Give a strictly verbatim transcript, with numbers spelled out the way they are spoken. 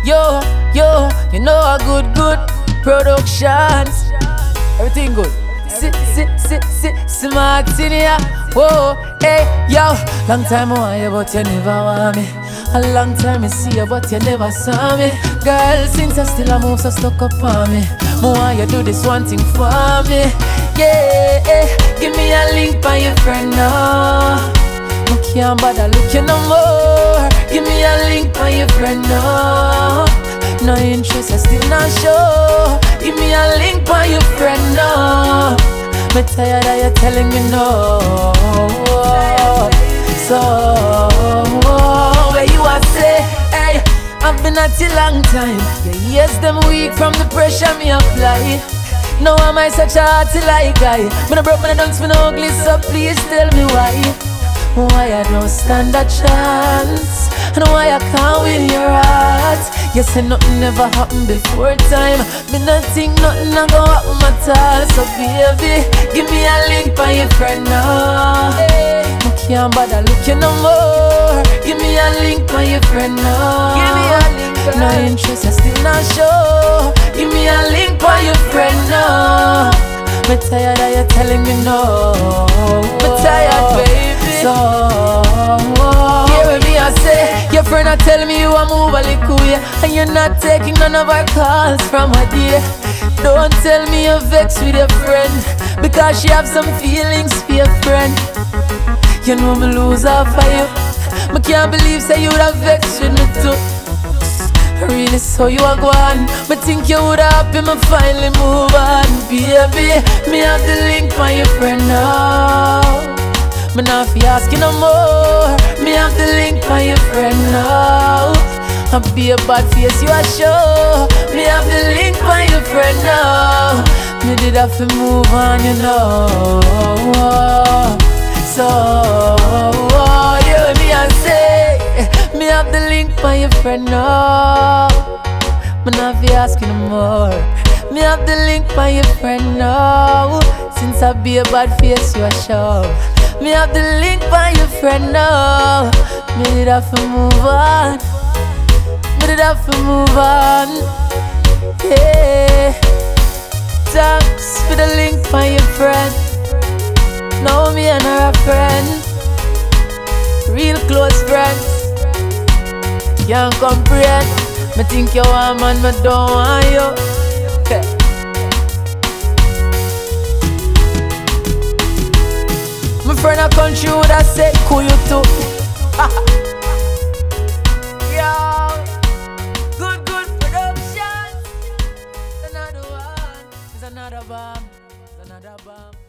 Yo, yo, you know a good, good productions. Everything good. Sit, sit, sit, sit, smart in here. Whoa, hey, yo. Long time I want you, but you never want me. A long time I see you, but you never saw me. Girl, since I still a move, so stuck up on me. More want you do this one thing for me. Yeah, yeah. Give me a link by your friend now. I can't bother looking no more. Give me a link by your friend now. No interest, I still not show. Give me a link by your friend now. Me tired of you telling me no. So, where you are say, hey, I've been at you long time. Yeah, yes, them weak from the pressure me apply. Now am I such a hearty like guy? When I broke my dunks for no ugly, so please tell me why. Why I don't stand a chance, and why I can't win your heart. You say nothing never happened before time. Me not think nothing a go happen at all. So baby, give me a link by your friend now. I can't bother looking no more. Give me a link by your friend now. Give me a link. No interest, I still not show. Give me a link by your friend now. Me tired of you telling me no. Me tired, baby. So, hear me I say, your friend a tell me you a move a little way, and you're not taking none of our calls from her dear. Don't tell me you're vexed with your friend, because she have some feelings for your friend. You know me lose off of you. Me can't believe say you would have vexed with me too. Really, so you are gone. Me think you would happy, me finally move on. Baby, me have the link for your friend now. Me not fi ask you no more. Me have the link for your friend now. I be a bad face you a show. Me have the link for your friend now. Me did have to move on, you know. So, you me I say, me have the link for your friend now. Me not fi ask you no more. Me have the link for your friend now. Since I be a bad face you a show. Me have the link by your friend now. Me did have to move on. Me did have to move on. Yeah. Thanks for the link by your friend. Now me and her a friend. Real close friends. Can't comprehend. Me think you want man, me don't want you. Okay. My friend a country would have said, cool you too. Yo, good, good production. Another one, it's another bomb, it's another bomb.